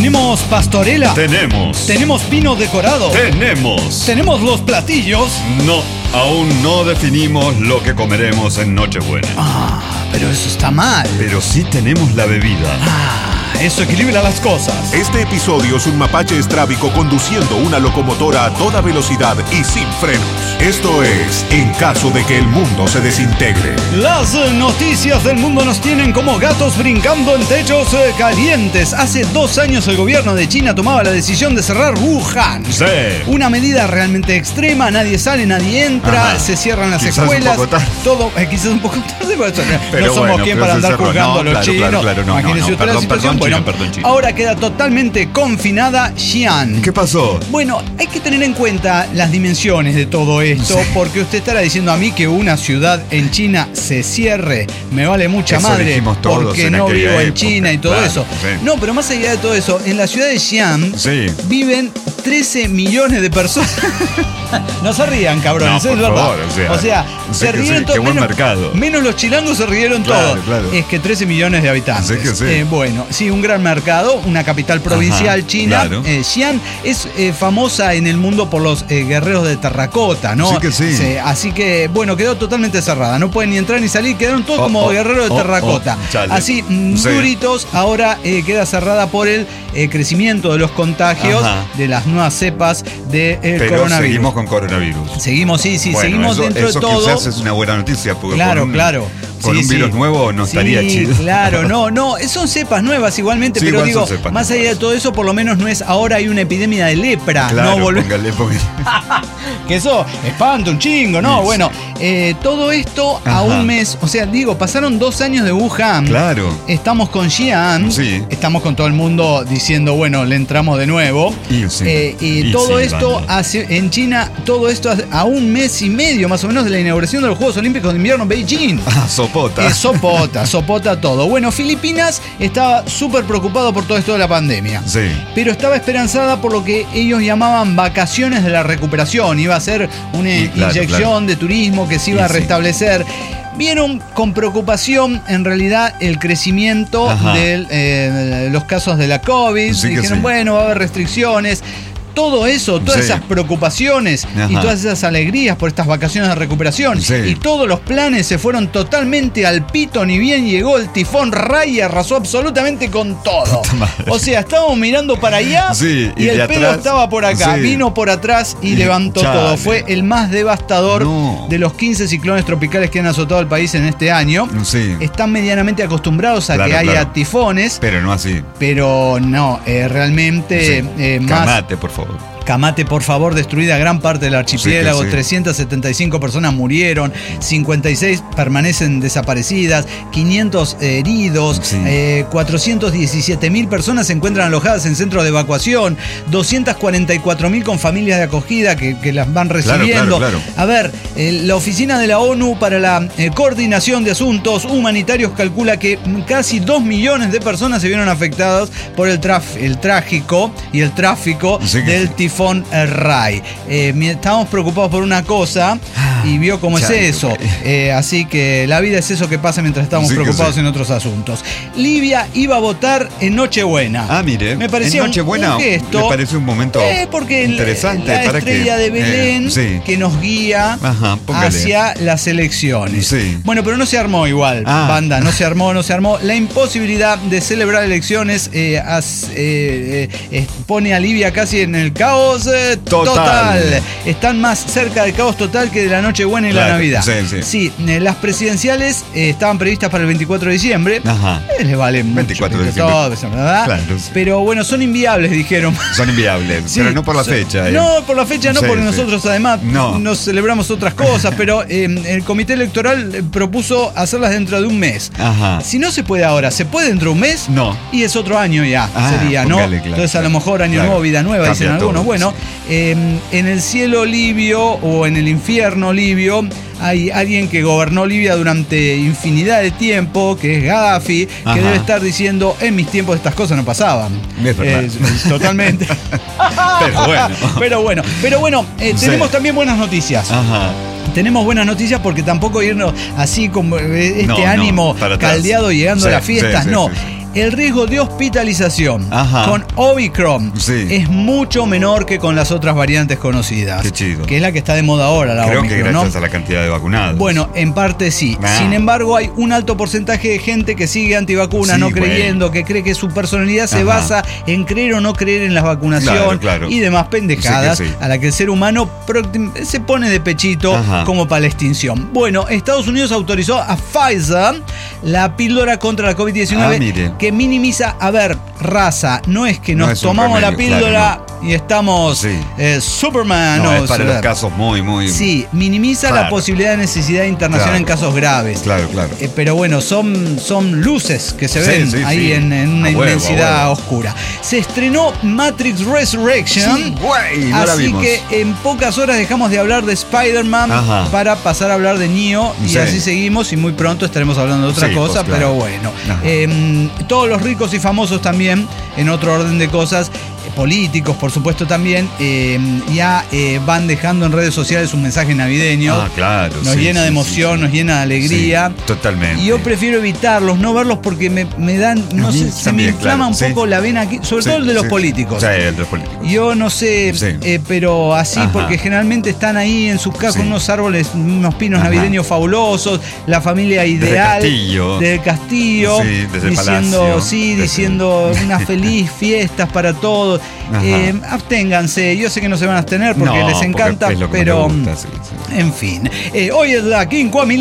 ¿Tenemos pastorela? Tenemos. ¿Tenemos pino decorado? Tenemos. ¿Tenemos los platillos? No, aún no definimos lo que comeremos en Nochebuena. Pero eso está mal. Pero sí tenemos la bebida. Eso equilibra las cosas. Este episodio es un mapache estrábico conduciendo una locomotora a toda velocidad y sin frenos. Esto es En caso de que el mundo se desintegre. Las noticias del mundo nos tienen como gatos brincando en techos calientes. Hace 2 años el gobierno de China tomaba la decisión de cerrar Wuhan. Sí. Una medida realmente extrema, nadie sale, nadie entra, se cierran las Quizás escuelas. un poco tarde. Todo, quizás un poco tarde, Pero no somos bueno, quien pero para se andar cerró. juzgando a los Claro, chinos. claro, no, Imagínense usted la perdón, situación. perdón, China. Ahora queda totalmente confinada Xi'an. ¿Qué pasó? Bueno, hay que tener en cuenta las dimensiones de todo esto, porque usted estará diciendo a mí que una ciudad en China se cierre. Me vale mucha Eso madre, dijimos todos porque en no aquella vivo en época, China y todo claro, eso. sí. No, pero más allá de todo eso, en la ciudad de Xi'an viven 13 millones de personas. No se rían, cabrones, No, es por verdad. favor, o sea, se sé que rieron sí, todos. qué buen mercado. Menos los chilangos se rieron Claro, todos. claro. Es que 13 millones de habitantes. Sé que sí. Bueno, sí, un gran mercado, una capital provincial Ajá, china. claro. Xi'an es famosa en el mundo por los guerreros de terracota, ¿no? Sí que sí. Así que, bueno, quedó totalmente cerrada. No pueden ni entrar ni salir, quedaron todos como guerreros de terracota. chale. Así, Sí. duritos. Ahora queda cerrada por el crecimiento de los contagios de las nuevas cepas del Pero coronavirus. seguimos con coronavirus. Seguimos, sí, Bueno, seguimos eso, dentro eso de todo. quizás es una buena noticia, porque Claro, con un virus nuevo no estaría chido. Claro, no, son cepas nuevas igualmente, Sí, pero igual digo, son cepas más allá de todo eso, por lo menos no es ahora hay una epidemia de lepra, Claro, no póngale. que eso espanta un chingo, ¿no? Sí. Bueno, todo esto a Ajá. un mes, o sea, digo, pasaron 2 años de Wuhan. Claro. Estamos con Xi'an, Sí. estamos con todo el mundo diciendo, bueno, le entramos de nuevo. Y todo esto en China, todo esto a un mes y medio más o menos de la inauguración de los Juegos Olímpicos de Invierno en Beijing. Sopota. Sopota todo. Bueno, Filipinas estaba súper preocupado por todo esto de la pandemia. Sí. Pero estaba esperanzada por lo que ellos llamaban vacaciones de la recuperación. Iba a ser una inyección de turismo que se iba a restablecer. Vieron con preocupación en realidad el crecimiento de los casos de la COVID. Dijeron, bueno, va a haber restricciones. Todo eso, todas esas preocupaciones y todas esas alegrías por estas vacaciones de recuperación y todos los planes se fueron totalmente al pito, ni bien llegó el tifón Rai y arrasó absolutamente con todo. O sea, estábamos mirando para allá y el pelo atrás, estaba por acá, vino por atrás y levantó todo. Fue el más devastador de los 15 ciclones tropicales que han azotado al país en este año. Están medianamente acostumbrados a que haya tifones. Pero no así. Pero no, realmente más... Camate, por favor. Camate, por favor, destruida gran parte del archipiélago, 375 personas murieron, 56 permanecen desaparecidas, 500 heridos, 417.000 personas se encuentran alojadas en centros de evacuación, 244.000 con familias de acogida que las van recibiendo. Claro. A ver, la Oficina de la ONU para la Coordinación de Asuntos Humanitarios calcula que casi 2 millones de personas se vieron afectadas por el trágico y el tráfico del tifón Rai. Estábamos preocupados por una cosa y vio cómo es eso. Así que la vida es eso que pasa mientras estamos preocupados en otros asuntos. Libia iba a votar en Nochebuena. Mire, me parecía en Nochebuena un gesto. me parece un momento porque interesante la para estrella de Belén que nos guía hacia las elecciones. Bueno, pero no se armó igual, banda, no se armó. La imposibilidad de celebrar elecciones pone a Libia casi en el caos total. Están más cerca del caos total que de la Nochebuena y la Navidad. Las presidenciales estaban previstas para el 24 de diciembre. Les vale mucho. 24 de diciembre. Todo, ¿verdad? Pero bueno, son inviables, dijeron. Son inviables, pero no por la fecha. No, por la fecha no, porque nosotros además nos celebramos otras cosas, pero el comité electoral propuso hacerlas dentro de un mes. Si no se puede ahora, ¿se puede dentro de un mes? No. Y es otro año ya, sería, ¿no? Entonces a lo mejor año nuevo, vida nueva, dicen algunos. Bueno, en el cielo libio o en el infierno libio hay alguien que gobernó Libia durante infinidad de tiempo, que es Gaddafi, que debe estar diciendo, en mis tiempos estas cosas no pasaban. Es verdad. Totalmente. Pero bueno, tenemos también buenas noticias. Tenemos buenas noticias porque tampoco irnos así como ánimo caldeado llegando a las fiestas, no. el riesgo de hospitalización Ajá. con Omicron Sí. es mucho menor que con las otras variantes conocidas. Qué chido. Que es la que está de moda ahora, la Creo Omicron, que gracias ¿no? a la cantidad de vacunados. Bueno, en parte sí. Ah. Sin embargo, hay un alto porcentaje de gente que sigue antivacunas, Sí, no güey. creyendo, que cree que su personalidad se Ajá. basa en creer o no creer en la vacunación Claro. y demás pendejadas Sí que sí. a la que el ser humano se pone de pechito Ajá. como para la extinción. Bueno, Estados Unidos autorizó a Pfizer la píldora contra la COVID-19 mire. que minimiza, a ver, raza, no es que No nos es un tomamos la remedio, píldora y estamos Sí. Superman. No, o es para sea, los casos muy... Sí, minimiza Claro. la posibilidad de necesidad internacional Claro. en casos graves. Claro. Pero bueno, son luces que se Sí, ven sí, ahí sí. en una A huevo, inmensidad a huevo. oscura. Se estrenó Matrix Resurrection. Sí, güey, no la así vimos. que en pocas horas dejamos de hablar de Spider-Man Ajá. para pasar a hablar de Neo. Y Sí. así seguimos y muy pronto estaremos hablando de otra Sí, cosa, pues, claro. pero bueno. Ajá. Todos los ricos y famosos también, en otro orden de cosas, políticos por supuesto también, ya van dejando en redes sociales un mensaje navideño. Ah, claro. Nos llena de emoción, nos llena de alegría. Sí, totalmente. Y yo prefiero evitarlos, no verlos porque me dan, no A mí sé, se me también, inflama claro, un poco la vena aquí, sobre todo el de los políticos. Sí, el de los políticos. Yo no sé, Sí. pero así, Ajá. porque generalmente están ahí en sus casas Sí. con unos árboles, unos pinos Ajá. navideños fabulosos, la familia ideal Desde Castillo, Sí, desde el diciendo, Palacio. sí, Desde- diciendo unas feliz fiestas para todos. Ajá. Absténganse, yo sé que no se van a abstener porque No, les encanta, porque es lo que pero más me gusta, sí. en fin. Hoy es la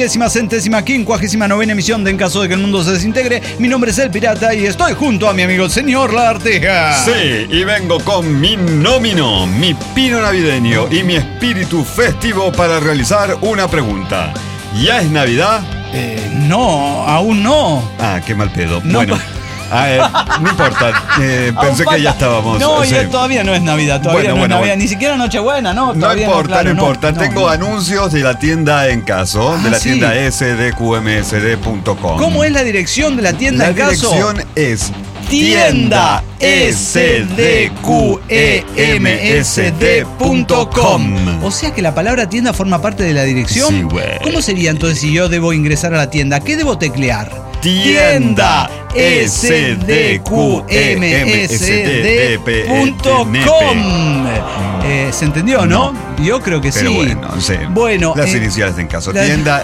59ª emisión de En caso de que el mundo se desintegre. Mi nombre es El Pirata y estoy junto a mi amigo el señor La Arteja. Sí, y vengo con mi nómino, mi pino navideño y mi espíritu festivo para realizar una pregunta. ¿Ya es Navidad? No, aún no. Ah, qué mal pedo. No, bueno, no importa. Pensé Aún que falta. ya estábamos. No, sí. ya todavía no es Navidad, todavía Bueno, no es bueno, Navidad, bueno. ni siquiera Nochebuena, no. No Todavía importa, claro, no importa. no, Tengo no. anuncios de la tienda En Caso, de Ah, la sí. tienda sdqmsd.com. ¿Cómo es la dirección de la tienda La En caso? dirección es Tienda sdqemsd.com. O sea que la palabra tienda forma parte de la dirección. Sí, güey. ¿Cómo sería entonces si yo debo ingresar a la tienda? ¿Qué debo teclear? Tienda sdqemsd.com. ¿Se entendió, no? Yo creo que Pero sí. bueno, sí. Bueno, Las iniciales En Caso. la- Tienda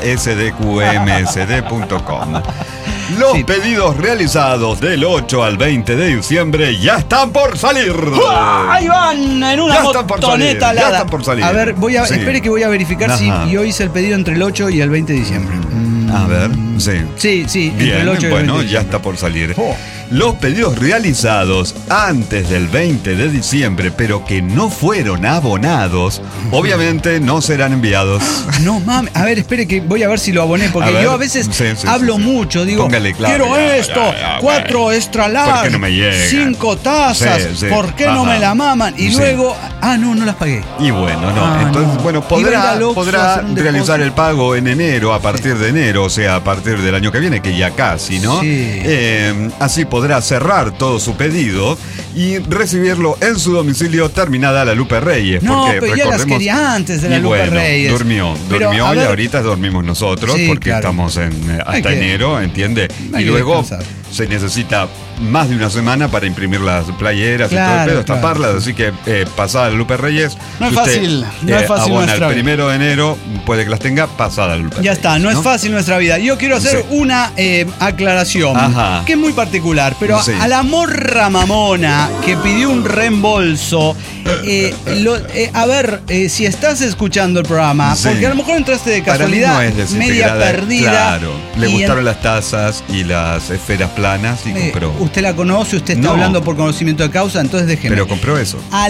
sdqmsd.com. Los Sí. pedidos realizados del 8 al 20 de diciembre ya están por salir. ¡Uah! Ahí van en una Ya están por motoneta salir, ya alada. están por salir. A ver, Sí. espere que voy a verificar si Ajá. yo hice el pedido entre el 8 y el 20 de diciembre. A ver, sí. Sí, entre Bien, el 8 y el 20 bueno, de ya diciembre. está por salir. Oh. Los pedidos realizados antes del 20 de diciembre, pero que no fueron abonados, obviamente no serán enviados. No mames, a ver, espere que voy a ver si lo aboné, porque A ver, yo a veces sí, sí, hablo sí, sí. mucho, digo, Póngale clave, quiero ya, esto, ya, 4 bueno. extra ¿Por large, qué no me llega? 5 tazas, Sí, sí. ¿por qué no Ajá. me la maman? Y Sí. luego, no las pagué. Y bueno, no. Ah, Entonces, no. bueno, Y venga al Oxxo a podrá hacer un realizar depósito. el pago en enero, a partir de enero, o sea, a partir del año que viene, que ya casi, ¿no? Sí. Así podrá cerrar todo su pedido y recibirlo en su domicilio terminada la Lupe Reyes. No, porque pero ya las recordemos- quería antes de la y Lupe bueno, Reyes. Durmió Pero, a y ver- ahorita dormimos nosotros, Sí, porque claro. estamos Hay hasta que- enero, ¿entiende? hay Y que luego descansar. se necesita más de una semana para imprimir las playeras y todo Claro, el pedo, claro. taparlas, así que pasada la Lupe Reyes. No es si usted, fácil, no es fácil abona nuestra el vida. 1 de enero, puede que las tenga pasada la Lupe Ya Reyes, está, no es fácil nuestra vida. Yo quiero hacer Sí. una aclaración Ajá. que es muy particular, pero Sí. a la morra mamona que pidió un reembolso, a ver, si estás escuchando el programa, Sí. porque a lo mejor entraste de Para mí casualidad, no es media desintegrada, perdida. Claro, le y gustaron las tazas y las esferas planas y compró. Usted la conoce, usted está No. hablando por conocimiento de causa, entonces déjeme. Pero compró eso. A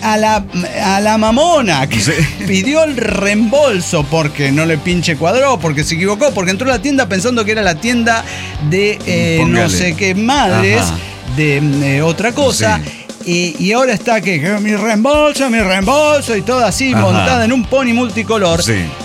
la mamona que Sí. pidió el reembolso porque no le pinche cuadró, porque se equivocó, porque entró a la tienda pensando que era la tienda de no Póngale. sé qué madres, Ajá. de otra cosa. Y ahora está que mi reembolso y todo así, Ajá. montada en un pony multicolor. Sí.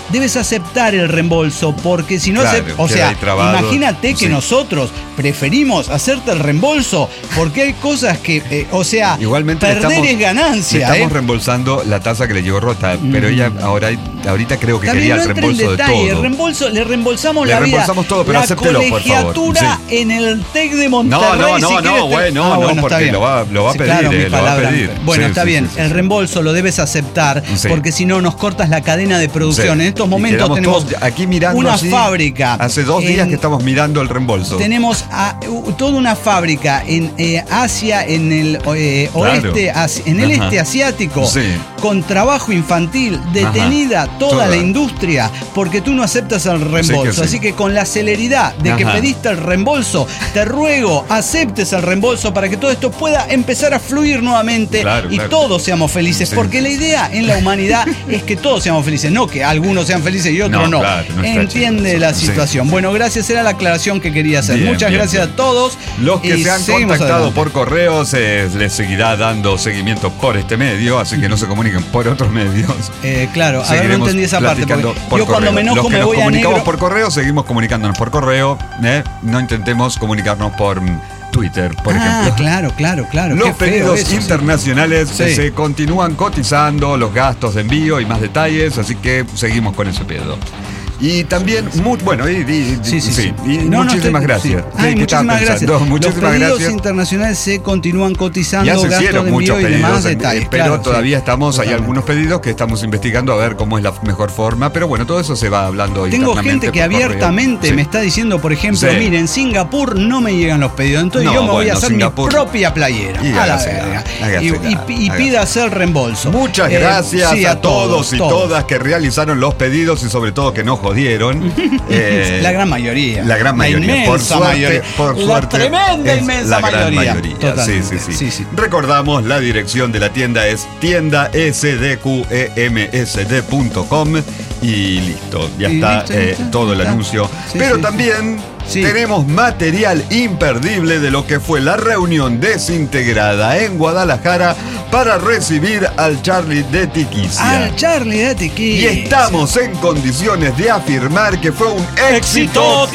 debes aceptar el reembolso, porque si no o sea, imagínate que nosotros preferimos hacerte el reembolso, porque hay cosas que, igualmente perder es ganancia. Le estamos reembolsando la taza que le llegó rota, pero ella ahorita creo que también quería el reembolso de todo. Le reembolsamos le la vida. Le reembolsamos todo, pero acéptelo, por favor. Colegiatura en el TEC de Monterrey. No, porque lo va a pedir. Claro, lo va a pedir. Bueno, está bien. El reembolso lo debes aceptar, porque si no nos cortas la cadena de producción. En estos momentos tenemos aquí mirando una fábrica. Hace 2 días que estamos mirando el reembolso. Tenemos toda una fábrica en Asia, en el oeste, en el este asiático, con trabajo infantil, detenida toda la industria, porque tú no aceptas el reembolso. Así que con la celeridad de que pediste el reembolso, te ruego, aceptes el reembolso para que todo esto pueda empezar a fluir nuevamente y todos seamos felices, porque la idea en la humanidad es que todos seamos felices, no que algunos sean felices y otros no. Entiende la situación. Bueno, gracias, era la aclaración que quería hacer. Muchas gracias a todos. Los que se han contactado por correo les seguirá dando seguimiento por este medio, así que no se comuniquen por otros medios. Claro, a ver, no entendí esa parte. Yo cuando me enojo me voy a negro. Los que nos comunicamos por correo, seguimos comunicándonos por correo. No intentemos comunicarnos por Twitter, por ejemplo. Claro. Los pedidos internacionales se continúan cotizando, los gastos de envío y más detalles, así que seguimos con ese pedo. Y también, muchísimas gracias. Muchísimas gracias. Los pedidos internacionales se continúan cotizando, gastos de envío y demás detalles. Pero todavía hay algunos pedidos que estamos investigando a ver cómo es la mejor forma. Pero bueno, todo eso se va hablando internamente. Tengo gente que abiertamente me está diciendo, por ejemplo, mire, en Singapur no me llegan los pedidos, entonces yo me voy a hacer mi propia playera. Y pida hacer reembolso. Muchas gracias a todos y todas que realizaron los pedidos y sobre todo que no jodieron. La gran mayoría. La gran mayoría. Por suerte. La tremenda, inmensa mayoría. Sí. Recordamos, la dirección de la tienda es tiendasdqemsd.com y listo. Ya está todo el anuncio. Pero también tenemos material imperdible de lo que fue la reunión desintegrada en Guadalajara para recibir al Charlie de Tiquicia. Y estamos en condiciones de afirmar que fue un éxito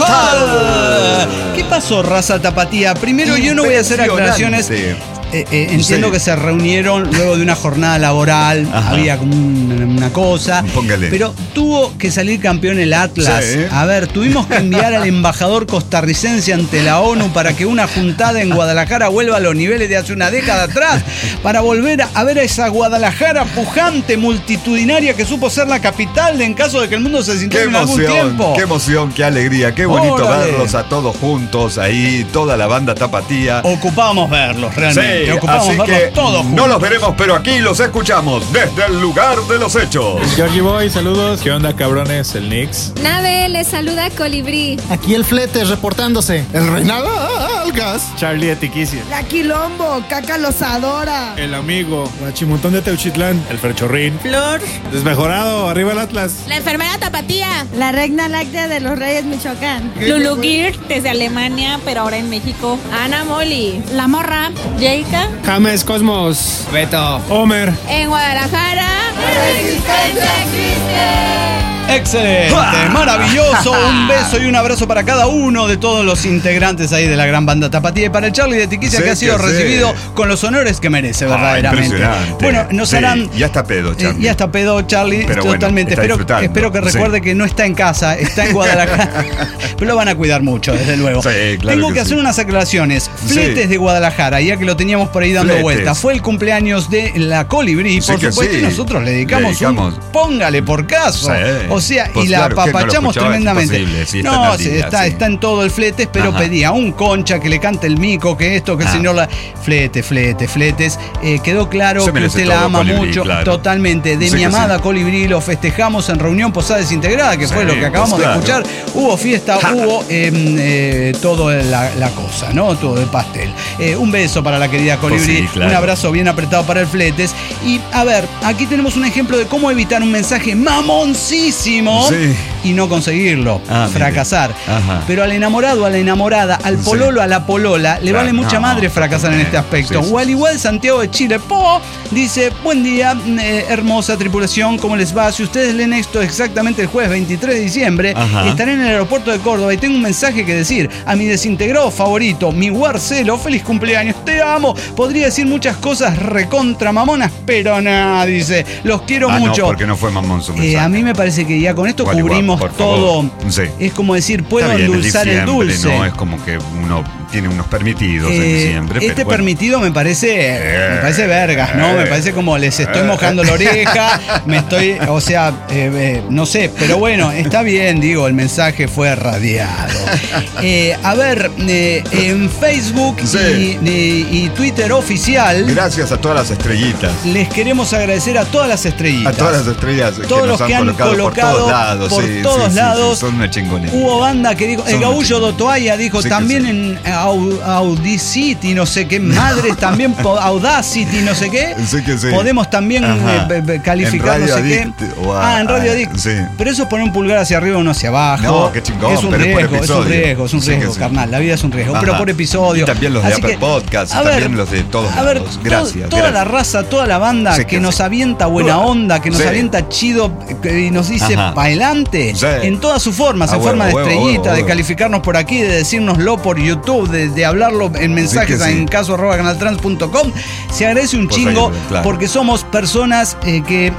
total. ¿Qué pasó, raza tapatía? Primero, yo no voy a hacer aclaraciones. Entiendo que se reunieron luego de una jornada laboral, había como una cosa. Pero tuvo que salir campeón el Atlas. A ver, tuvimos que enviar al embajador costarricense ante la ONU para que una juntada en Guadalajara vuelva a los niveles de hace una década atrás, para volver a ver a esa Guadalajara pujante, multitudinaria, que supo ser la capital en caso de que el mundo se sintiera en algún tiempo. Qué emoción, qué alegría, qué bonito verlos a todos juntos ahí, toda la banda tapatía. Ocupábamos verlos, realmente. Así que no los veremos, pero aquí los escuchamos desde el lugar de los hechos. Georgie Boy, saludos. ¿Qué onda, cabrones? El Nix. Nave, les saluda Colibrí. Aquí el Flete reportándose. El Reinaldo Algas. Charlie de Tiquicia. La Quilombo, Caca los adora. El amigo. Guachimontón de Teuchitlán. El Ferchorrín. Flor. Desmejorado, arriba el Atlas. La enfermera tapatía. La reina láctea de los Reyes Michoacán. Lulu Gear, desde Alemania, pero ahora en México. Ana Molly. La Morra. Jake. James Cosmos. Beto. Homer. En Guadalajara. ¡La resistencia existe! Excelente, maravilloso. Un beso y un abrazo para cada uno de todos los integrantes ahí de la gran banda tapatía, y para el Charlie de Tiquicia, que ha sido recibido con los honores que merece, verdaderamente. Bueno, nos harán. Ya está pedo, Charlie. Ya está pedo, Charlie. Pero totalmente. Bueno, espero que recuerde que no está en casa, está en Guadalajara. Pero lo van a cuidar mucho, desde luego. Tengo que hacer unas aclaraciones. Fletes de Guadalajara, ya que lo teníamos por ahí dando vueltas. Fue el cumpleaños de la Colibrí, por supuesto, y nosotros le dedicamos un póngale por caso. O sea, pues y la apapachamos tremendamente. Está en todo el Fletes, pero pedía un Concha, que le cante el Mico, que esto, que el señor Fletes. Quedó claro que usted la ama mucho, totalmente. De mi amada Colibrí lo festejamos en reunión posada desintegrada, que fue lo que acabamos de escuchar. Hubo fiesta, hubo todo la cosa, ¿no? Todo el pastel. Un beso para la querida Colibrí, un abrazo bien apretado para el Fletes. Y a ver, aquí tenemos un ejemplo de cómo evitar un mensaje mamoncísimo muchísimo y no conseguirlo, fracasar. Pero al enamorado, a la enamorada, al pololo, a la polola, le vale mucha madre fracasar en este aspecto. O al igual Santiago de Chile, dice: buen día, hermosa tripulación, ¿cómo les va? Si ustedes leen esto exactamente el jueves 23 de diciembre, estaré en el aeropuerto de Córdoba y tengo un mensaje que decir a mi desintegrado favorito, mi Guarcelo: feliz cumpleaños, te amo. Podría decir muchas cosas recontra mamonas, pero nada, dice, los quiero mucho. No, porque no fue mamón su mensaje. A mí me parece que ya con esto cubrimos todo. Es como decir, puedo endulzar el dulce. No, es como que uno tiene unos permitidos en diciembre. Este permitido me parece vergas, ¿no? Me parece como les estoy mojando la oreja, no sé, pero bueno, está bien, digo, el mensaje fue radiado. A ver, en Facebook y Twitter oficial. Gracias a todas las estrellitas. Les queremos agradecer a todas las estrellitas. A todas las estrellas todos los que han colocado por todos lados. Son una chingonería. Hubo banda que dijo, el Gaullo Dotoaya dijo también en Audacity, no sé qué madres, también Audacity, no sé qué. Podemos también calificar, no sé qué. En Radio Addict. Pero eso es poner un pulgar hacia arriba o uno hacia abajo. No, qué chingón. Es un riesgo, carnal. La vida es un riesgo. Pero por episodio. Y también los de Apple Podcast, también los de todos lados. Gracias. Toda la raza, toda la banda que nos avienta buena onda, que nos avienta chido y nos dice pa' adelante. En todas sus formas, en forma de estrellita, de calificarnos por aquí, de decírnoslo por YouTube, de hablarlo en mensajes en caso@canaltrans.com. Se agradece un chingo porque somos personas que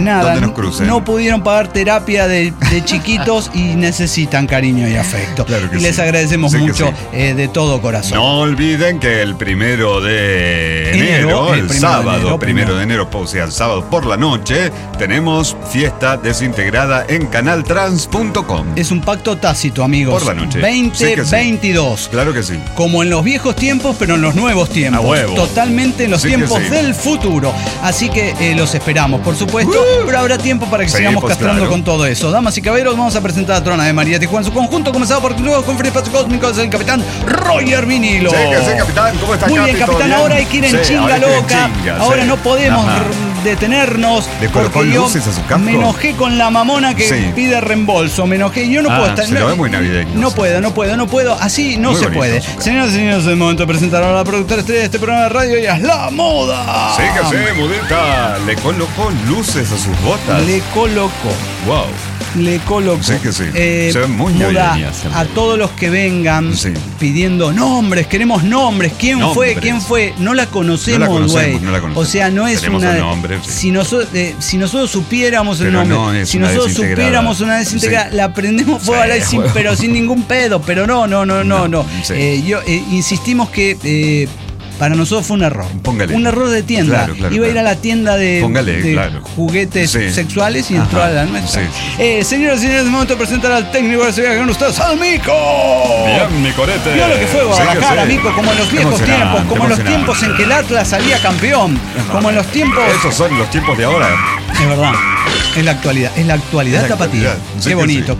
no pudieron pagar terapia de chiquitos y necesitan cariño y afecto. Y les agradecemos mucho de todo corazón. No olviden que el 1 de enero, el sábado 1 de enero, o sea, el sábado por la noche, tenemos fiesta desintegrada en canaltrans.com. Es un pacto tácito, amigos. Por la noche. 2022. Claro que sí. Como en los viejos tiempos, pero en los nuevos tiempos. Totalmente en los tiempos del futuro. Así que los esperamos, por supuesto. Pero habrá tiempo para que sigamos castrando con todo eso. Damas y caballeros, vamos a presentar a Trona de María Tijuana en su conjunto, comenzado por luego con Free Espacio Cósmico, es el capitán Roger Vinilo. Sí, capitán. ¿Cómo está? Muy bien, capitán. Ahora hay que ir en chinga loca. Ahora no podemos detenernos. Porque yo me enojé con la mamona que pide reembolso. Me enojé. Yo no puedo estar. Se lo ve muy navideño. No puedo. Así no se puede. Señoras y señores, es el momento de presentar a la productora estrella de este programa de radio. Ella es la Moda. Sí, Modita. Le colocó luces a sus botas. Le coloco. Wow. Le coloco. Se ven muy navideñas. A todos los que vengan pidiendo nombres, queremos nombres. ¿Quién fue? No la conocemos, güey. O sea, no es una. Si nosotros supiéramos el nombre, si nosotros supiéramos una desintegrada, la prendemos fuego al aire, pero sin ningún pedo. Pero no. Insistimos que. Para nosotros fue un error. Un error de tienda. Iba a ir a la tienda de juguetes sexuales y entró a la nuestra. Señoras y señores, es el momento de presentar al técnico de seguridad con ustedes, al Mico. Bien, mi corete. Vio lo que fue Guadalajara, Mico, como en los viejos tiempos, como en los tiempos en que el Atlas salía campeón, como en los tiempos. Esos son los tiempos de ahora. Es verdad. Es la actualidad tapatía. Qué bonito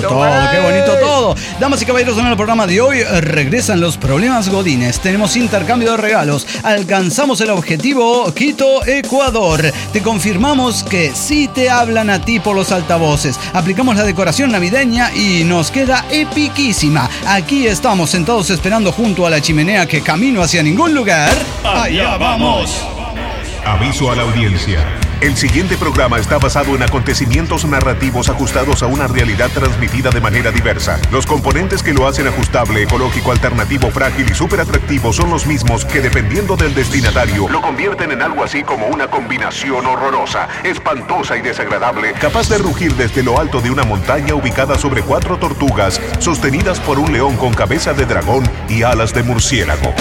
todo. Damas y caballeros, en el programa de hoy regresan los problemas godines. Tenemos intercambio de regalos. Alcanzamos el objetivo Quito, Ecuador. Te confirmamos que sí te hablan a ti por los altavoces. Aplicamos la decoración navideña y nos queda epiquísima. Aquí estamos sentados esperando junto a la chimenea que camino hacia ningún lugar. ¡Allá vamos! Aviso a la audiencia. El siguiente programa está basado en acontecimientos narrativos ajustados a una realidad transmitida de manera diversa. Los componentes que lo hacen ajustable, ecológico, alternativo, frágil y súper atractivo son los mismos que, dependiendo del destinatario, lo convierten en algo así como una combinación horrorosa, espantosa y desagradable, capaz de rugir desde lo alto de una montaña ubicada sobre 4 tortugas, sostenidas por un león con cabeza de dragón y alas de murciélago.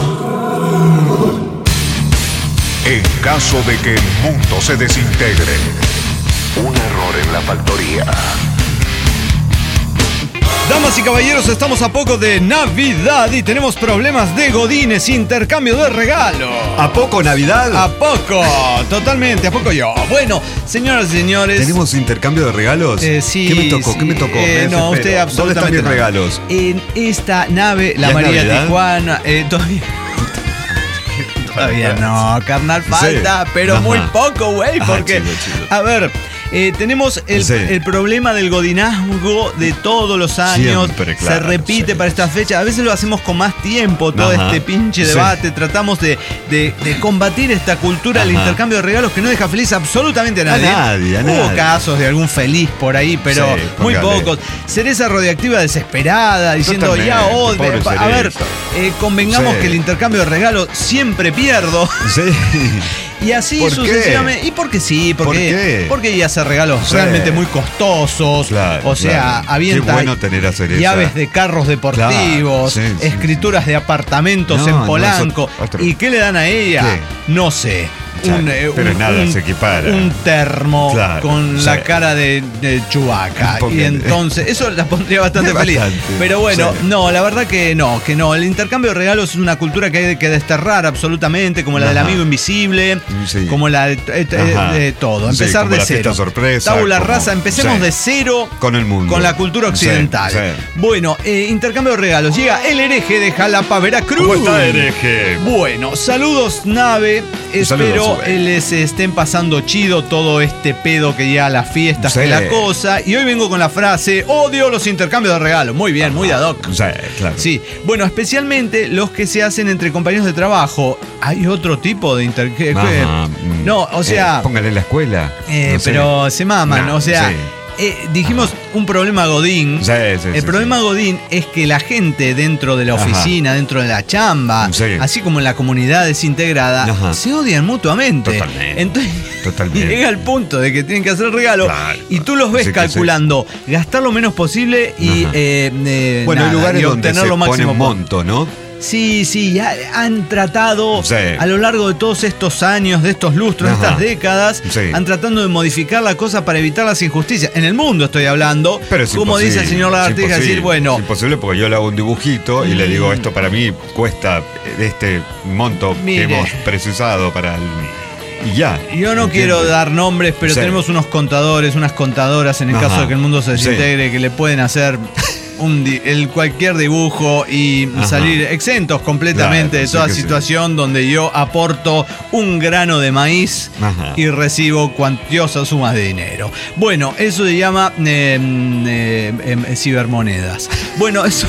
En caso de que el mundo se desintegre, un error en la factoría. Damas y caballeros, estamos a poco de Navidad y tenemos problemas de godines, intercambio de regalo. ¿A poco Navidad? A poco, totalmente, a poco yo. Bueno, señoras y señores. ¿Tenemos intercambio de regalos? Sí. ¿Qué me tocó? No, usted absolutamente. ¿Dónde están mis regalos? En esta nave, la María Tijuana, Todavía no, carnal, falta, pero muy poco, güey, porque, a ver, Tenemos el problema del godinazgo de todos los años. Siempre, claro, se repite para estas fechas. A veces lo hacemos con más tiempo, todo este pinche debate. Tratamos de combatir esta cultura del intercambio de regalos que no deja feliz absolutamente a nadie. Hubo casos de algún feliz por ahí, pero muy pocos. Cereza radioactiva desesperada, diciendo a ver, convengamos que el intercambio de regalos siempre pierdo. Sí. Y así sucesivamente. ¿Y por qué sí? Porque ella hace regalos realmente muy costosos. Claro, o sea, avienta qué bueno tener a Cereza. Llaves de carros deportivos, escrituras de apartamentos en Polanco. ¿Y qué le dan a ella? ¿Qué? No sé. Pero nada se equipara. Un termo con la cara de Chewbacca. Y entonces, eso la pondría bastante feliz. Pero bueno, no, la verdad que no. El intercambio de regalos es una cultura que hay que desterrar absolutamente, como la del amigo invisible, como la de todo. Empezar de cero. Sorpresa, Tabula rasa, empecemos de cero con el mundo. Con la cultura occidental. Bueno, intercambio de regalos. Llega el hereje de Jalapa, Veracruz. ¿Cómo está, hereje? Bueno, saludos, nave. Espero les estén pasando chido todo este pedo que llega a las fiestas de la cosa. Y hoy vengo con la frase: odio los intercambios de regalos. Muy bien, muy ad hoc. Claro. Sí, bueno, especialmente los que se hacen entre compañeros de trabajo. Hay otro tipo de intercambio. No, o sea. Póngale en la escuela. Pero se maman, o sea. Dijimos un problema Godín. El problema Godín es que la gente dentro de la oficina, dentro de la chamba, así como en la comunidad desintegrada, se odian mutuamente. Entonces llega el punto de que tienen que hacer el regalo y tú los ves calculando gastar lo menos posible y hay lugares donde obtener se lo máximo pone un monto, ¿no? Sí, ya han tratado a lo largo de todos estos años, de estos lustros, de estas décadas, han tratado de modificar la cosa para evitar las injusticias. En el mundo estoy hablando, pero es como dice el señor Lagartija, decir, bueno... Es imposible porque yo le hago un dibujito y le digo, esto para mí cuesta este monto que hemos precisado para el... Y ya. Yo no quiero dar nombres, pero tenemos unos contadores, unas contadoras, en el caso de que el mundo se desintegre, que le pueden hacer... cualquier dibujo y salir exentos completamente de toda situación donde yo aporto un grano de maíz y recibo cuantiosas sumas de dinero. Bueno, eso se llama cibermonedas. Bueno, eso...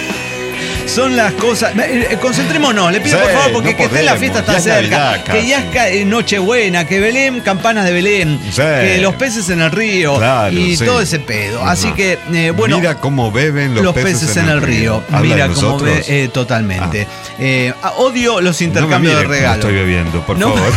Son las cosas. Concentrémonos, le pido por favor, porque que esté la fiesta tan cerca. Que ya es Nochebuena, que Belén, campanas de Belén, que los peces en el río y todo ese pedo. Así que, bueno. Mira cómo beben los peces en el río. Mira cómo beben totalmente. Odio los intercambios de regalos. Estoy bebiendo, por favor.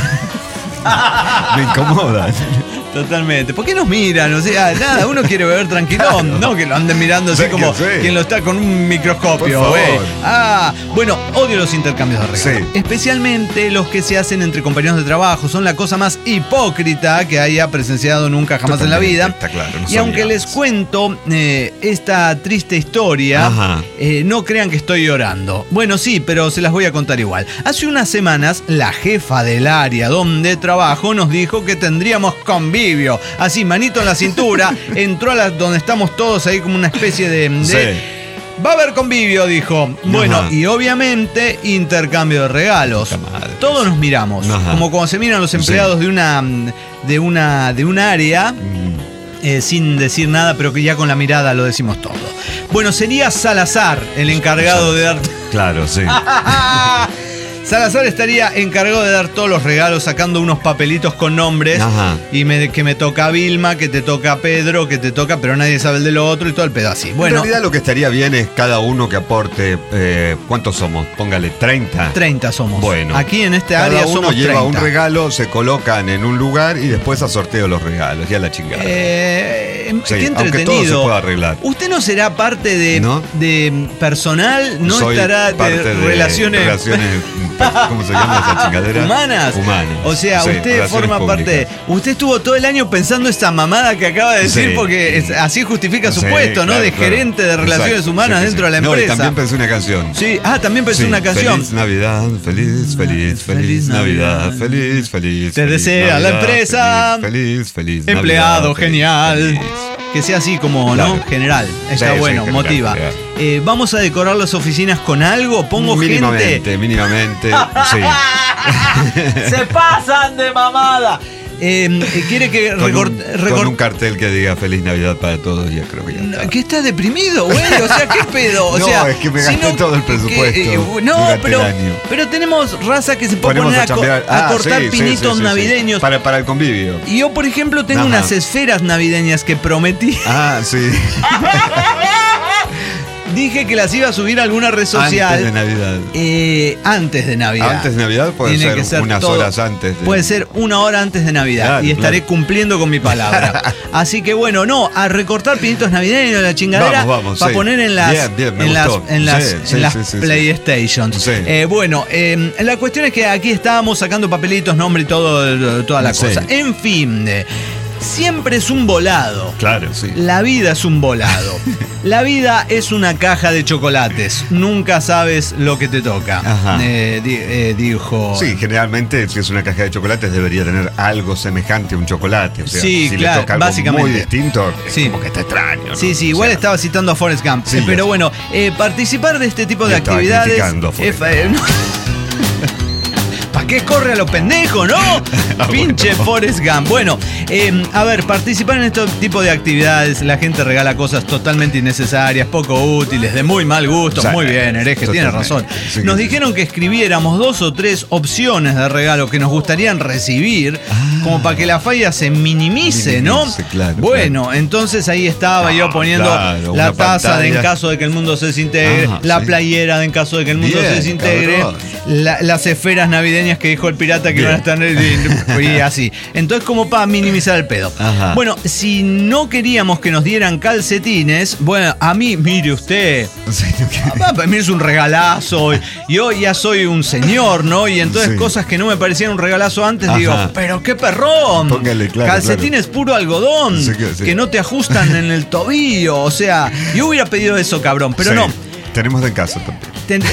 Me incomodan. Totalmente. ¿Por qué nos miran? O sea, nada, uno quiere beber tranquilón, no que lo anden mirando así como quien lo está con un microscopio. Bueno, odio los intercambios de regalos. Especialmente los que se hacen entre compañeros de trabajo. Son la cosa más hipócrita que haya presenciado nunca jamás en la vida. Está claro, y aunque les cuento esta triste historia, no crean que estoy llorando. Bueno, sí, pero se las voy a contar igual. Hace unas semanas, la jefa del área donde trabajo nos dijo que tendríamos convivio. Así, manito en la cintura, entró a donde estamos todos ahí como una especie de va a haber convivio, dijo. Bueno, y obviamente intercambio de regalos. Todos nos miramos, como cuando se miran los empleados de un área, sin decir nada, pero que ya con la mirada lo decimos todo. Bueno, sería Salazar el encargado de dar... Claro, sí. Salazar estaría encargado de dar todos los regalos, sacando unos papelitos con nombres. Y que me toca a Vilma, que te toca a Pedro, que te toca, pero nadie sabe el de lo otro y todo el pedo así. Bueno, en realidad lo que estaría bien es cada uno que aporte. ¿Cuántos somos? Póngale 30. 30 somos. Bueno, aquí en este área somos 30. Cada uno lleva un regalo, se colocan en un lugar y después a sorteo los regalos. Ya la chingada. Qué entretenido. Aunque todo se pueda arreglar. ¿Usted no será parte de personal? ¿No soy estará de relaciones ¿cómo se llama esa chingadera? Humanas. O sea, usted forma parte. Usted estuvo todo el año pensando esa mamada que acaba de decir, porque así justifica su puesto, ¿no? De gerente de relaciones humanas dentro de la empresa. No, y también pensé una canción. Sí, también pensé una canción. Feliz Navidad, feliz Navidad, feliz. Te desea la empresa. Feliz empleado Navidad, genial. feliz. Que sea así como, ¿no? General. Está bueno, general, motiva. ¿Vamos a decorar las oficinas con algo? Pongo mínimamente, sí. Se pasan de mamada. quiere que con un cartel que diga Feliz Navidad para todos, ya creo que ya está. ¿Qué estás deprimido, güey? O sea, ¿qué pedo? O sea, es que me gasté todo el presupuesto. Pero tenemos raza que se puede poner a cortar pinitos navideños. Para el convivio. Y yo, por ejemplo, tengo unas esferas navideñas que prometí. Sí. Dije que las iba a subir a alguna red social. Antes de Navidad. Antes de Navidad. Antes de Navidad puede ser unas horas antes. Puede ser una hora antes de Navidad. Claro, y estaré cumpliendo con mi palabra. Así que bueno, a recortar pinitos navideños, la chingadera. Vamos, para poner en las PlayStation. Sí. Bueno, la cuestión es que aquí estábamos sacando papelitos, nombre y toda la cosa. En fin. Siempre es un volado. Claro, sí. La vida es un volado. La vida es una caja de chocolates. Nunca sabes lo que te toca. Dijo. Sí, generalmente si es una caja de chocolates debería tener algo semejante a un chocolate. O sea, sí, si claro, le toca algo básicamente muy distinto, como que está extraño, ¿no? Sí, igual estaba citando a Forrest Gump. Sí, pero bueno, participar de este tipo de actividades. ¿Para qué corre a los pendejos, no? Pinche Forrest Gump. Bueno, a ver, participar en este tipo de actividades, la gente regala cosas totalmente innecesarias, poco útiles, de muy mal gusto. Muy bien, hereje, tienes razón. Sí, nos dijeron que escribiéramos 2 o 3 opciones de regalo que nos gustarían recibir, como para que la falla se minimice, ¿no? Claro, bueno, entonces ahí estaba yo poniendo la taza de en caso de que el mundo se desintegre, la playera de en caso de que el mundo se desintegre, las esferas navideñas que dijo el pirata que van a estar y así. Entonces, como para minimizar el pedo. Bueno, si no queríamos que nos dieran calcetines, bueno, a mí, mire usted, para mí es un regalazo. Yo ya soy un señor, ¿no? Y entonces cosas que no me parecían un regalazo antes, digo, pero qué perrón. Póngale, calcetines puro algodón, que no te ajustan en el tobillo. O sea, yo hubiera pedido eso, cabrón, pero no. Tenemos de en casa también.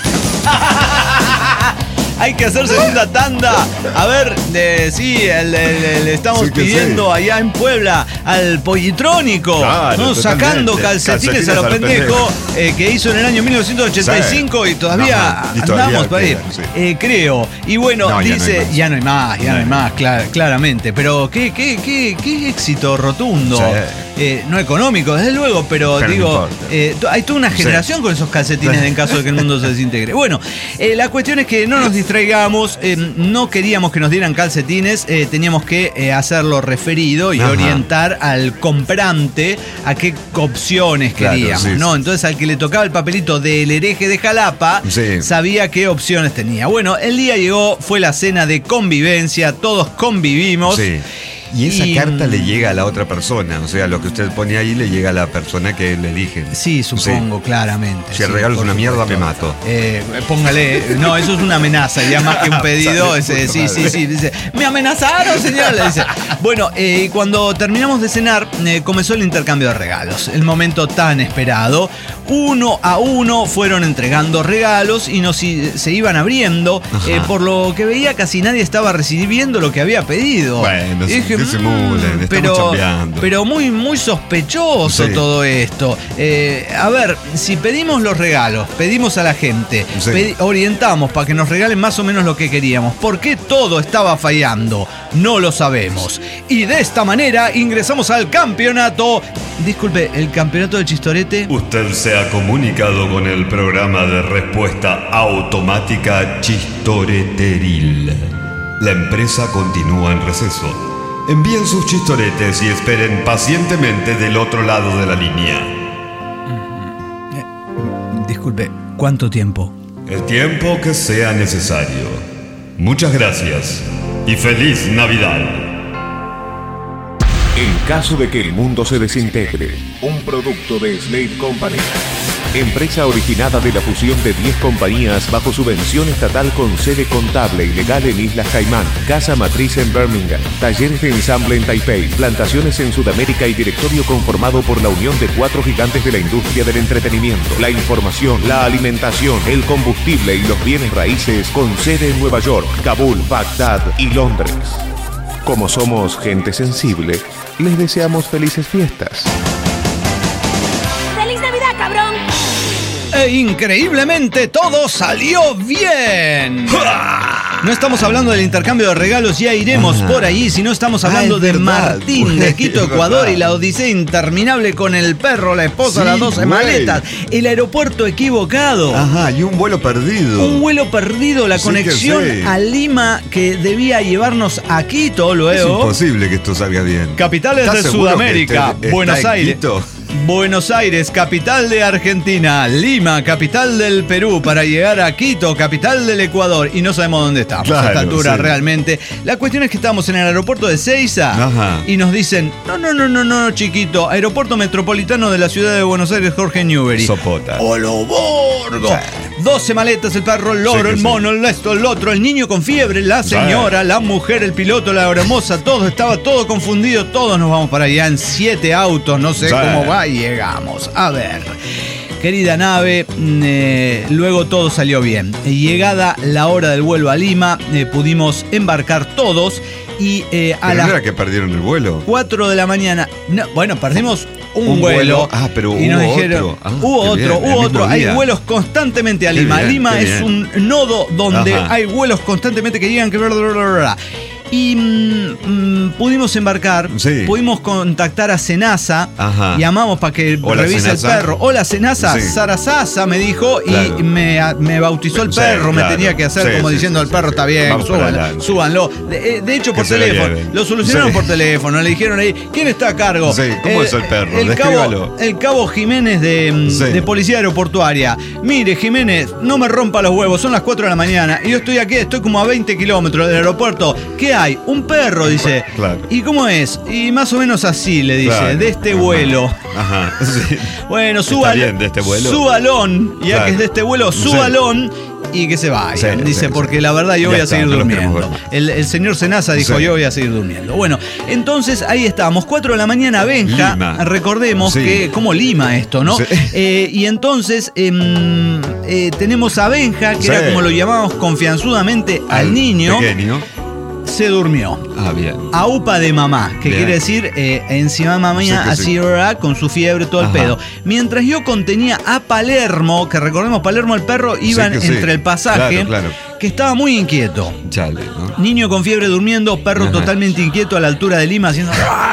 Hay que hacer segunda tanda. A ver, le estamos pidiendo allá en Puebla al Pollitrónico, ¿no? Sacando calcetines a los pendejos que hizo en el año 1985 y todavía andamos para ir, creo. Y bueno, dice, ya no hay más, claramente. Pero qué éxito rotundo. No económico, desde luego, pero digo, hay toda una generación con esos calcetines en caso de que el mundo se desintegre. Bueno, la cuestión es que no nos distraigamos, no queríamos que nos dieran calcetines, teníamos que hacerlo referido y orientar al comprante a qué opciones queríamos, ¿no? Entonces al que le tocaba el papelito del hereje de Jalapa, sabía qué opciones tenía. Bueno, el día llegó, fue la cena de convivencia, todos convivimos. Y esa carta le llega a la otra persona, o sea, lo que usted pone ahí le llega a la persona que le eligen. Sí, supongo, claramente. Si el regalo es una mierda, me mato. Póngale, no, eso es una amenaza, ya más que un pedido. Sí, dice, me amenazaron, señor, le dice. Bueno, y cuando terminamos de cenar, comenzó el intercambio de regalos, el momento tan esperado. Uno a uno fueron entregando regalos y se iban abriendo. Por lo que veía, casi nadie estaba recibiendo lo que había pedido. Bueno, dije, pero muy sospechoso todo esto. A ver, si pedimos los regalos, pedimos a la gente, orientamos para que nos regalen más o menos lo que queríamos. ¿Por qué todo estaba fallando? No lo sabemos. Y de esta manera ingresamos al campeonato. Disculpe, ¿el campeonato del chistorete? Usted se ha comunicado con el programa de respuesta automática Chistoreteril. La empresa continúa en receso. Envíen sus chistoretes y esperen pacientemente del otro lado de la línea. Disculpe, ¿cuánto tiempo? El tiempo que sea necesario. Muchas gracias y feliz Navidad. En caso de que el mundo se desintegre, un producto de Slate Company. Empresa originada de la fusión de 10 compañías bajo subvención estatal con sede contable y legal en Islas Caimán, casa matriz en Birmingham, talleres de ensamble en Taipei, plantaciones en Sudamérica y directorio conformado por la unión de 4 gigantes de la industria del entretenimiento, la información, la alimentación, el combustible y los bienes raíces con sede en Nueva York, Kabul, Bagdad y Londres. Como somos gente sensible, les deseamos felices fiestas. ¡Feliz Navidad, cabrón! E increíblemente todo salió bien. No estamos hablando del intercambio de regalos, ya iremos por ahí, sino estamos hablando de Martín, de Quito, Ecuador, y la odisea interminable con el perro, la esposa, las 12 maletas, el aeropuerto equivocado. Ajá, y un vuelo perdido. Un vuelo perdido, la conexión a Lima que debía llevarnos a Quito luego. Es imposible que esto salga bien. Capitales de Sudamérica, Buenos Aires. Buenos Aires, capital de Argentina. Lima, capital del Perú, para llegar a Quito, capital del Ecuador. Y no sabemos dónde estamos a esta altura realmente. La cuestión es que estamos en el aeropuerto de Seiza y nos dicen, no, chiquito, aeropuerto metropolitano de la ciudad de Buenos Aires, Jorge Newbery. Sopota. ¡Oloborgo! 12 maletas, el perro, el loro, el mono, el esto, el otro, el niño con fiebre, la señora, la mujer, el piloto, la hermosa, todo, estaba todo confundido, todos nos vamos para allá en 7 autos, no sé cómo va, y llegamos. A ver, querida nave, luego todo salió bien. Llegada la hora del vuelo a Lima, pudimos embarcar todos y a las... ¿No era que perdieron el vuelo? 4 de la mañana, perdimos un vuelo. Pero y nos dijeron, hubo otro. Hay vuelos constantemente a Lima. Lima es un nodo donde hay vuelos constantemente que llegan. Y pudimos embarcar, pudimos contactar a Senasa, llamamos para que revise el perro. Hola Senasa, Sara Sasa me dijo y me bautizó el perro, me tenía que hacer como diciendo el perro está bien, súbanlo. De hecho por teléfono, lo solucionaron por teléfono, le dijeron ahí, ¿quién está a cargo? ¿Cómo es el perro? El cabo Jiménez de Policía Aeroportuaria. Mire Jiménez, no me rompa los huevos, son las 4 de la mañana y yo estoy aquí, estoy como a 20 kilómetros del aeropuerto. ¿Qué hay? Un perro, dice. ¿Y cómo es? Y más o menos así le dice, de este vuelo. Bueno, bien, de este vuelo. Súbalón, ya que es de este vuelo, súbalón y que se vaya. Dice, porque la verdad yo voy a seguir durmiendo. El señor Senasa dijo, yo voy a seguir durmiendo. Bueno, entonces ahí estábamos, 4 de la mañana, Benja. Lima. Recordemos que, como Lima esto, ¿no? Y entonces tenemos a Benja, que era como lo llamábamos confianzudamente al niño. Pequeño. Se durmió. Bien. A upa de mamá, que quiere decir encima de mamá, así, con su fiebre, todo el pedo. Mientras yo contenía a Palermo, que recordemos, Palermo el perro iba entre el pasaje, que estaba muy inquieto. Chale, ¿no? Niño con fiebre durmiendo, perro totalmente inquieto a la altura de Lima haciendo...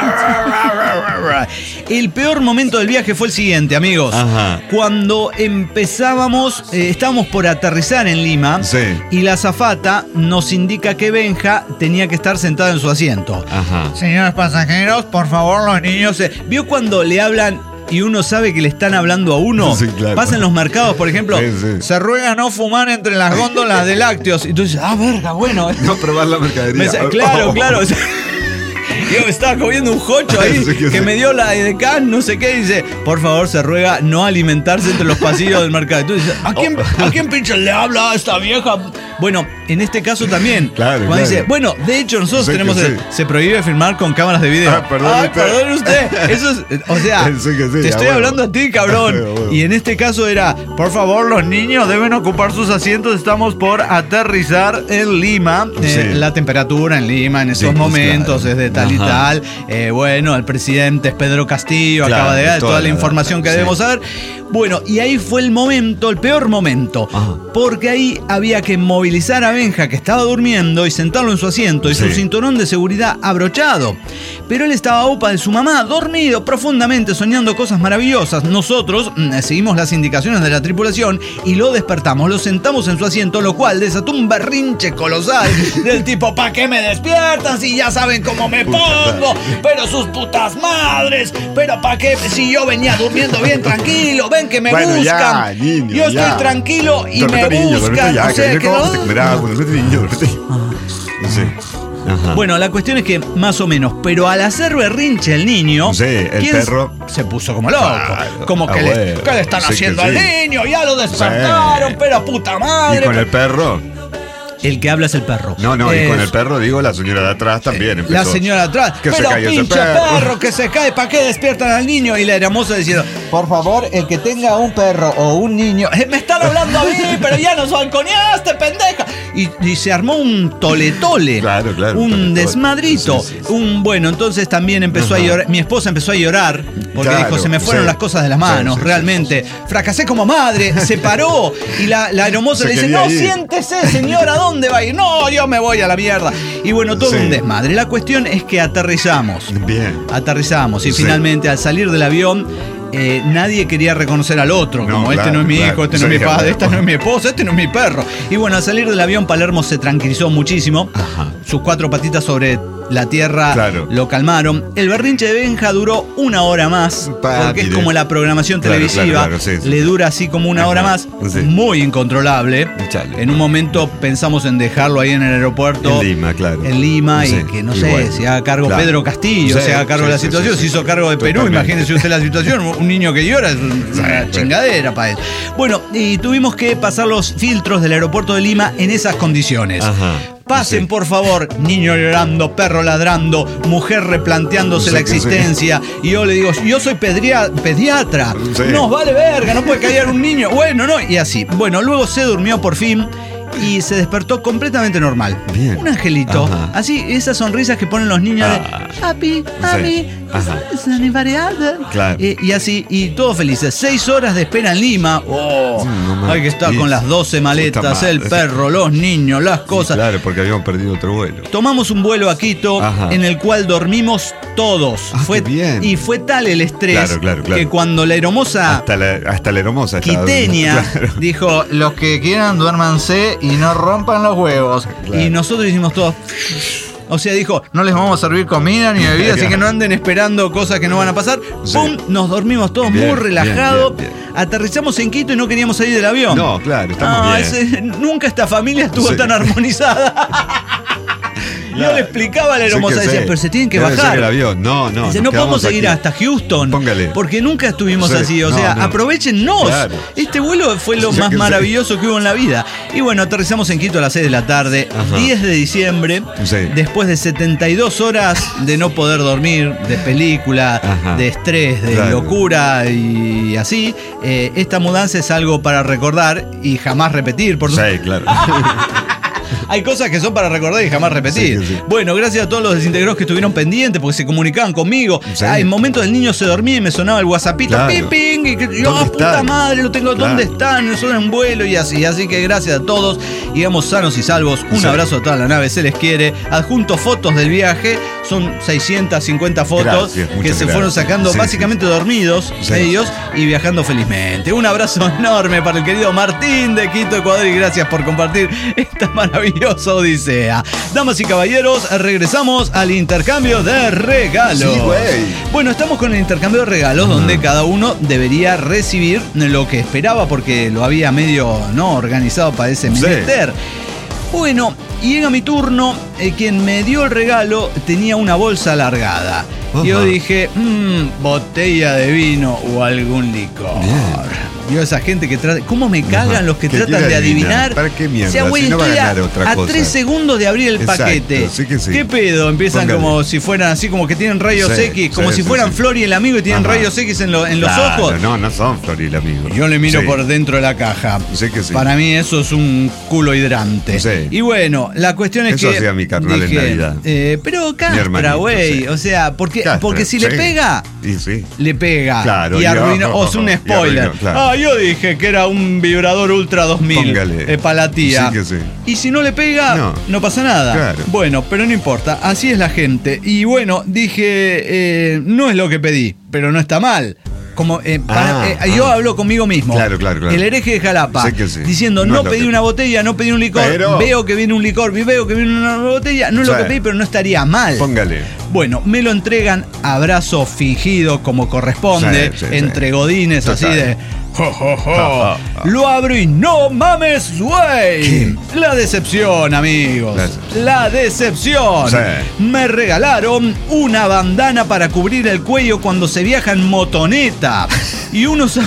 El peor momento del viaje fue el siguiente, amigos. Cuando empezábamos, estábamos por aterrizar en Lima y la azafata nos indica que Benja tenía que estar sentado en su asiento. Señores pasajeros, por favor, los niños... ¿Vio cuando le hablan y uno sabe que le están hablando a uno? Pasa en los mercados, por ejemplo, se ruega no fumar entre las góndolas de lácteos. Y tú dices, verga, bueno. No probar la mercadería. Claro. Yo me estaba comiendo un jocho ahí que me dio la edecán, no sé qué, y dice, por favor, se ruega no alimentarse entre los pasillos del mercado. Entonces, ¿a quién pinche le habla a esta vieja? Bueno, en este caso también. Cuando dice, bueno, de hecho nosotros tenemos se prohíbe filmar con cámaras de video. Perdón usted. Eso es, o sea, te estoy hablando a ti, cabrón. Y en este caso era, por favor, los niños deben ocupar sus asientos, estamos por aterrizar en Lima. La temperatura en Lima en esos momentos es de tal y tal. Bueno, el presidente es Pedro Castillo, acaba de dar toda la información que debemos saber. Bueno, y ahí fue el momento, el peor momento, porque ahí había que movilizar a Benja, que estaba durmiendo, y sentarlo en su asiento y su cinturón de seguridad abrochado. Pero él estaba a upa de su mamá, dormido profundamente, soñando cosas maravillosas. Nosotros seguimos las indicaciones de la tripulación y lo despertamos, lo sentamos en su asiento, lo cual desató un berrinche colosal del tipo, ¿para qué me despiertan si ya saben cómo me pongo? Pero sus putas madres, pero ¿para qué si yo venía durmiendo bien tranquilo? Ven que me buscan. Ya, niño, yo estoy tranquilo y me buscan. Ya, o sea, que Bueno, la cuestión es que más o menos, pero al hacer berrinche el niño, el perro se puso como loco. Como que ¿qué le están haciendo al niño? Ya lo despertaron, pero puta madre. ¿Y con el perro? El que habla es el perro. No, y con el perro, digo, la señora de atrás también empezó. La señora de atrás. Que pero se cayó pinche perro que se cae, ¿para qué despiertan al niño? Y la hermosa diciendo, por favor, el que tenga un perro o un niño... Me están hablando a mí, pero ya nos balconeaste, pendeja. y se armó un tole-tole. Claro, un tole-tole. desmadrito. Sí. Bueno, entonces también empezó a llorar. Mi esposa empezó a llorar porque dijo, se me fueron las cosas de las manos, realmente. Fracasé como madre, se paró y la hermosa le dice, no, siéntese, señora, ¿a dónde va a ir? No, yo me voy a la mierda. Y bueno, todo un desmadre. La cuestión es que aterrizamos. Bien. Aterrizamos y finalmente al salir del avión nadie quería reconocer al otro, como este no es mi hijo, este no es mi padre, esta no es mi esposa, este no es mi perro. Y bueno, al salir del avión Palermo se tranquilizó muchísimo. Sus 4 patitas sobre la tierra lo calmaron. El berrinche de Benja duró 1 hora más, porque es como la programación televisiva, le dura así como 1 hora más, muy incontrolable. En un momento pensamos en dejarlo ahí en el aeropuerto, en Lima, y que no sé, se haga cargo Pedro Castillo, se haga cargo de la situación, se hizo cargo de Perú, imagínese usted la situación, un niño que llora es una chingadera para él. Bueno, y tuvimos que pasar los filtros del aeropuerto de Lima en esas condiciones. Pasen, por favor, niño llorando, perro ladrando, mujer replanteándose la existencia. Y yo le digo, yo soy pediatra. Nos vale verga, no puede callar un niño. Bueno, no, y así. Bueno, luego se durmió por fin y se despertó completamente normal. Bien. Un angelito. Así, esas sonrisas que ponen los niños de papi, mami, es aniversario. Claro. Y así, y todos felices. 6 horas de espera en Lima. Hay que estar con las 12 maletas, el perro, los niños, las cosas. Claro, porque habíamos perdido otro vuelo. Tomamos un vuelo a Quito en el cual dormimos todos. Y fue tal el estrés que cuando la hermosa hasta la hermosa quiteña dijo, los que quieran duérmanse y no rompan los huevos. Y nosotros hicimos todo. O sea, dijo, no les vamos a servir comida ni bebida, así que no anden esperando cosas que no van a pasar. ¡Pum! Nos dormimos todos muy relajados. Aterrizamos en Quito y no queríamos salir del avión. No, claro, estamos bien. Nunca esta familia estuvo tan armonizada. Yo le explicaba a la hermosa, decía, pero se tienen que bajar. El avión. No, dice, no podemos seguir hasta Houston. Póngale. Porque nunca estuvimos así. O sea, aprovéchennos. Claro. Este vuelo fue lo más maravilloso que hubo en la vida. Y bueno, aterrizamos en Quito a las 6 de la tarde, 10 de diciembre, después de 72 horas de no poder dormir, de película, de estrés, de locura y así. Esta mudanza es algo para recordar y jamás repetir, por supuesto. Sí, claro. Hay cosas que son para recordar y jamás repetir. Bueno, gracias a todos los desintegrados que estuvieron pendientes porque se comunicaban conmigo. En momentos el niño se dormía y me sonaba el WhatsAppito, ping, y yo, puta madre, lo tengo, ¿dónde están? No son en vuelo y así. Así que gracias a todos, íbamos sanos y salvos. Un abrazo a toda la nave, se les quiere. Adjunto fotos del viaje, son 650 fotos que se fueron sacando básicamente dormidos ellos y viajando felizmente. Un abrazo enorme para el querido Martín de Quito, Ecuador, y gracias por compartir esta maravillosa odisea. Damas y caballeros, regresamos al intercambio de regalos. Bueno, estamos con el intercambio de regalos donde cada uno debería recibir lo que esperaba porque lo había medio organizado para ese menester. Bueno, llega mi turno, quien me dio el regalo tenía una bolsa alargada. Yo dije, botella de vino o algún licor. Yo esa gente que trata... ¿Cómo me cagan los que tratan de adivinar? ¿Para qué mierda? O sea, güey, no estoy va a ganar otra cosa. 3 segundos de abrir el paquete. ¿Qué pedo? Empiezan como si fueran así, como que tienen rayos X, como si fueran Flor y el amigo y tienen rayos X en los ojos. No son Flor y el amigo. Yo le miro por dentro de la caja. Para mí eso es un culo hidrante. Y bueno, la cuestión es eso que... Eso hacía mi carnal en Navidad. Pero cáspara, güey. O sea, porque si le pega, le pega. Claro. Y arruinó. O es un spoiler. Yo dije que era un vibrador Ultra 2000 para la tía. Y si no le pega, no pasa nada. Bueno, pero no importa, así es la gente. Y bueno, dije, no es lo que pedí, pero no está mal. Como, yo hablo conmigo mismo. Claro. El hereje de Jalapa. Diciendo, no pedí una botella, no pedí un licor. Pero... Veo que viene un licor, veo que viene una botella. No es lo que pedí, pero no estaría mal. Póngale. Bueno, me lo entregan, abrazo fingido como corresponde, entre godines, así de... Lo abro y no mames, güey. La decepción, amigos. La decepción. Me regalaron una bandana para cubrir el cuello cuando se viaja en motoneta. Y unos...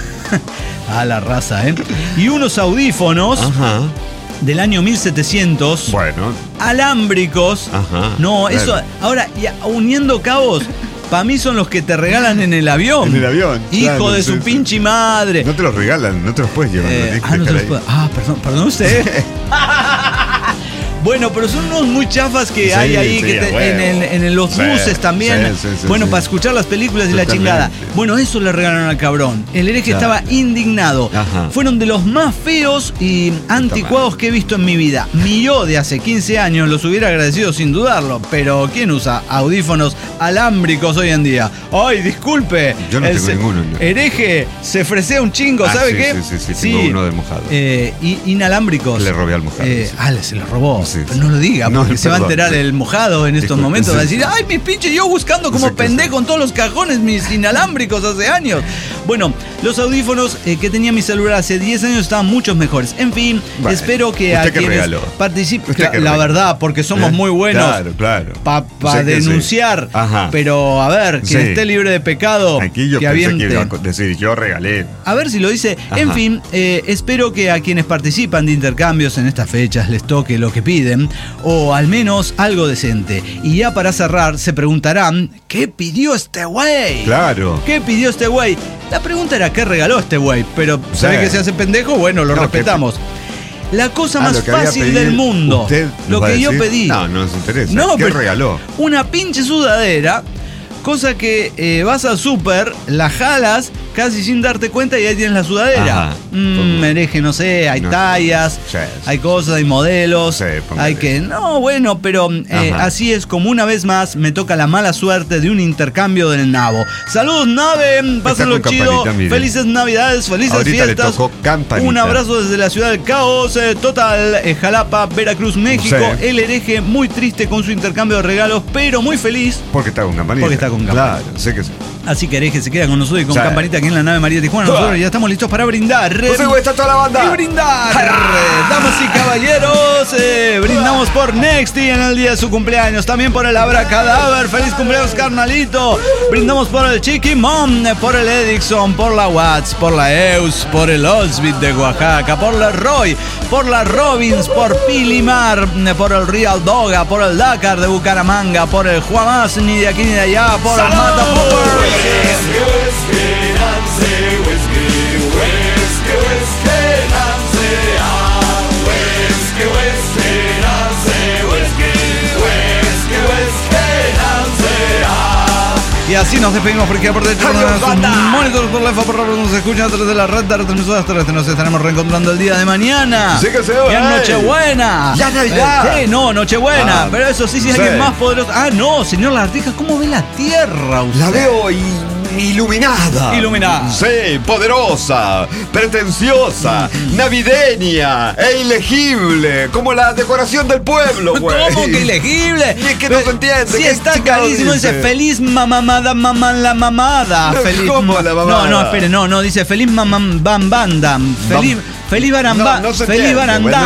a la raza, y unos audífonos... del año 1700. Bueno. Alámbricos. No, eso... Ahora, uniendo cabos... Para mí son los que te regalan en el avión. En el avión. Hijo de su pinche madre. No te los regalan, no te los puedes llevar. Perdón usted. Bueno, pero son unos muy chafas que hay ahí en los buses también. Bueno, para escuchar las películas y la chingada. Bueno, eso le regalaron al cabrón. El hereje estaba indignado. Fueron de los más feos y anticuados que he visto en mi vida. Mi yo de hace 15 años los hubiera agradecido sin dudarlo, pero ¿quién usa audífonos alámbricos hoy en día? ¡Ay, disculpe! Yo no tengo ninguno. No. Hereje, se fresea un chingo, ¿sabe qué? Sí, tengo uno de mojado. Inalámbricos. Le robé al mojado. Se lo robó. Pero no lo diga, porque se va a enterar el mojado en estos momentos. Va a decir, ¡ay, mis pinches! Yo buscando como pendejo en todos los cajones mis inalámbricos hace años. Bueno, los audífonos que tenía mi celular hace 10 años estaban muchos mejores. En fin, espero que a quienes participen, la verdad, porque somos muy buenos para denunciar. Pero a ver, quien esté libre de pecado, aquí yo que pensé aviente. que iba a decir, yo regalé. A ver si lo dice. En fin, espero que a quienes participan de intercambios en estas fechas les toque lo que piden, o al menos algo decente. Y ya para cerrar, se preguntarán, ¿qué pidió este güey? Claro. ¿Qué pidió este güey? La pregunta era, ¿qué regaló este güey? Pero, ¿sabe que se hace pendejo? Bueno, lo respetamos. La cosa más fácil del mundo. Lo que yo pedí. No nos interesa. ¿Qué regaló? Una pinche sudadera. Cosa que vas al súper, la jalas casi sin darte cuenta y ahí tienes la sudadera. Hereje, no sé, hay tallas, hay cosas, hay modelos, hay que... No, bueno, pero así es como una vez más me toca la mala suerte de un intercambio del nabo. Saludos, Nave, pásenlo chido, felices Navidades, felices ahorita fiestas. Le tocó campanita. Un abrazo desde la ciudad del caos, total, Jalapa, Veracruz, México. El hereje muy triste con su intercambio de regalos, pero muy feliz. Porque está con campanita. Porque está con campanita. Claro, sé que sí. Así que hereje se queda con nosotros y con campanita aquí en la nave María Tijuana. Nosotros ya estamos listos para brindar. Está toda la banda. Y brindar. Damas y caballeros, brindamos por Nexty en el día de su cumpleaños. También por el Abracadaver. Feliz cumpleaños, carnalito. Brindamos por el Chiqui Mom, por el Edixon, por la Watts, por la Eus, por el Osbit de Oaxaca, por la Roy, por la Robbins, por Pilimar, por el Real Doga, por el Dakar de Bucaramanga, por el Juamas, ni de aquí ni de allá, por el Mata Power. Y así nos despedimos porque por dentro monitores por la FAPR nos escuchan a través de la red de retransmisoras terrestres. Nos estaremos reencontrando el día de mañana. Sí que se va. Ya Nochebuena. Ya Navidad. Nochebuena. Pero eso sí es alguien más poderoso. No, señor Lartija, ¿cómo ve la Tierra usted? La veo iluminada. Sí, poderosa, pretenciosa, navideña e ilegible, como la decoración del pueblo, güey. ¿Cómo que ilegible? Y es que no se entiende. Sí, está carísimo. Dice feliz mamamada, mamá la mamada. Feliz. ¿Cómo la mamada? No, espere, no, dice feliz bambandam. Feliz barandanga. Feliz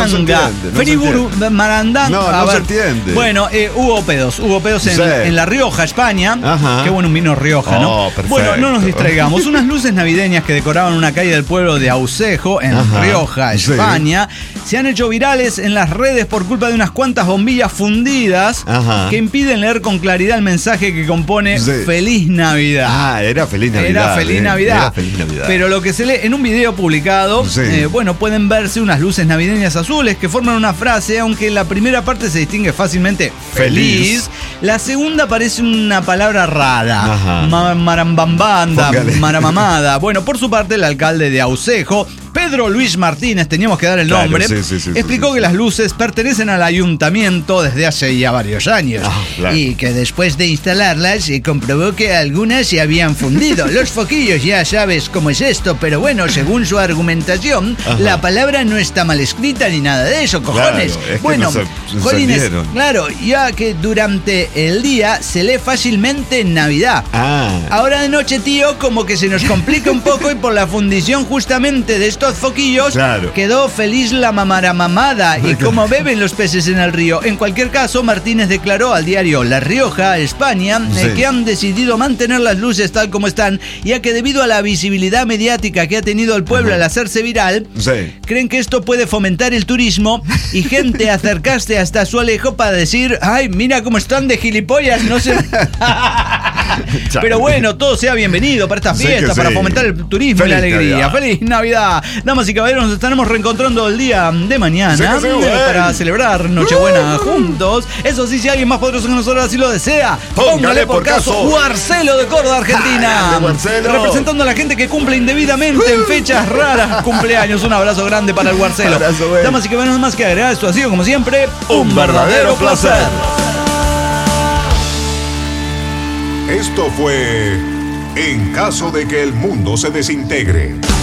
marandanga. No se entiende. Bueno, hubo pedos en La Rioja, España. Qué bueno un vino Rioja, ¿no? Perfecto. Bueno, no nos distraigamos. Unas luces navideñas que decoraban una calle del pueblo de Aucejo, en Rioja, España, se han hecho virales en las redes por culpa de unas cuantas bombillas fundidas que impiden leer con claridad el mensaje que compone Feliz Navidad. Era Feliz Navidad. Era Feliz Navidad. Pero lo que se lee en un video publicado, pueden verse unas luces navideñas azules que forman una frase, aunque en la primera parte se distingue fácilmente feliz. La segunda parece una palabra rara. Marambambanda, maramamada. Bueno, por su parte, el alcalde de Aucejo, Pedro Luis Martínez, teníamos que dar el nombre, explicó que las luces pertenecen al ayuntamiento desde hace ya varios años y que después de instalarlas se comprobó que algunas se habían fundido. Los foquillos, ya sabes cómo es esto, pero bueno, según su argumentación, la palabra no está mal escrita ni nada de eso, cojones. Claro, es bueno, que jolines, claro, ya que durante el día se lee fácilmente en Navidad. Ahora de noche, tío, como que se nos complica un poco y por la fundición justamente de estos foquillos quedó feliz la mamaramamada y como beben los peces en el río. En cualquier caso, Martínez declaró al diario La Rioja, España, que han decidido mantener las luces tal como están, ya que debido a la visibilidad mediática que ha tenido el pueblo al hacerse viral, creen que esto puede fomentar el turismo y gente acercarse hasta su alejo para decir, ay, mira cómo están de gilipollas, no sé. Pero bueno, todo sea bienvenido para esta fiesta, para fomentar el turismo y la alegría. ¡Feliz Navidad! Damas y caballeros, nos estaremos reencontrando el día de mañana para celebrar Nochebuena juntos. Eso sí, si alguien más poderoso que nosotros así lo desea, póngale por caso Guarcelo de Córdoba, Argentina. Representando a la gente que cumple indebidamente en fechas raras cumpleaños. Un abrazo grande para el Guarcelo. Damas y caballeros, más que agregar, esto ha sido como siempre un verdadero placer. Esto fue En caso de que el mundo se desintegre.